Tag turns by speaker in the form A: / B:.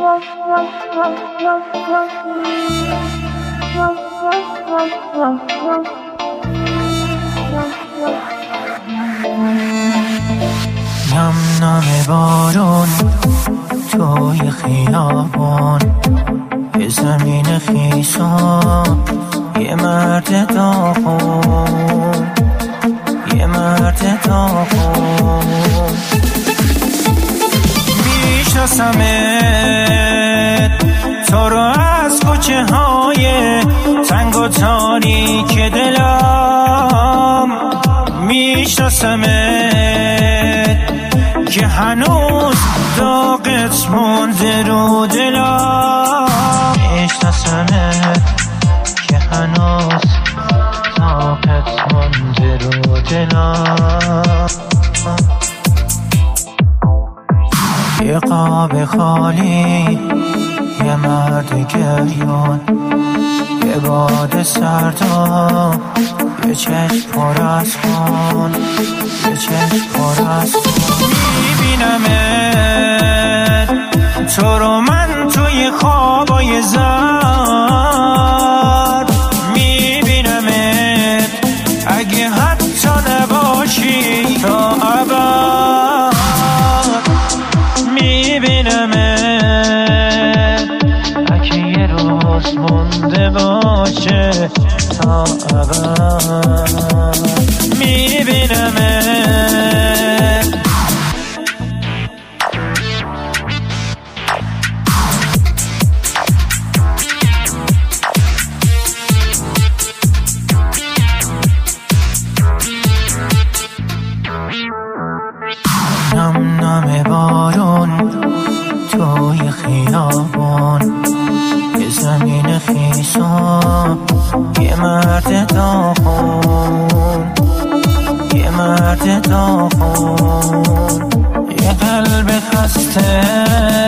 A: نم بارون توی خیابان، به زمین خیسان، یه مرد داغون، یه مرد داغون. میشناسمت تو رو از کوچه های تنگ و تاریک دلم، میشناسمت که هنوز داغت مونده رو دلم، میشناسمت که هنوز داغت مونده رو دلم. یه قاب خالی، یه مرد گریان، یه باد سردا، یه چشم پر از خون، یه چشم پر از خون. میبینمت تو رو من توی خوابای زرد، میبینمت اگه حتی نباشی تا ابد، میبینمت اگه یه روز مونده باشه تا ابد، میبینمت. نم بارون توی خیابان، به زمین خیسان، یه مرد داغون، یه مرد داغون. یه قلب خسته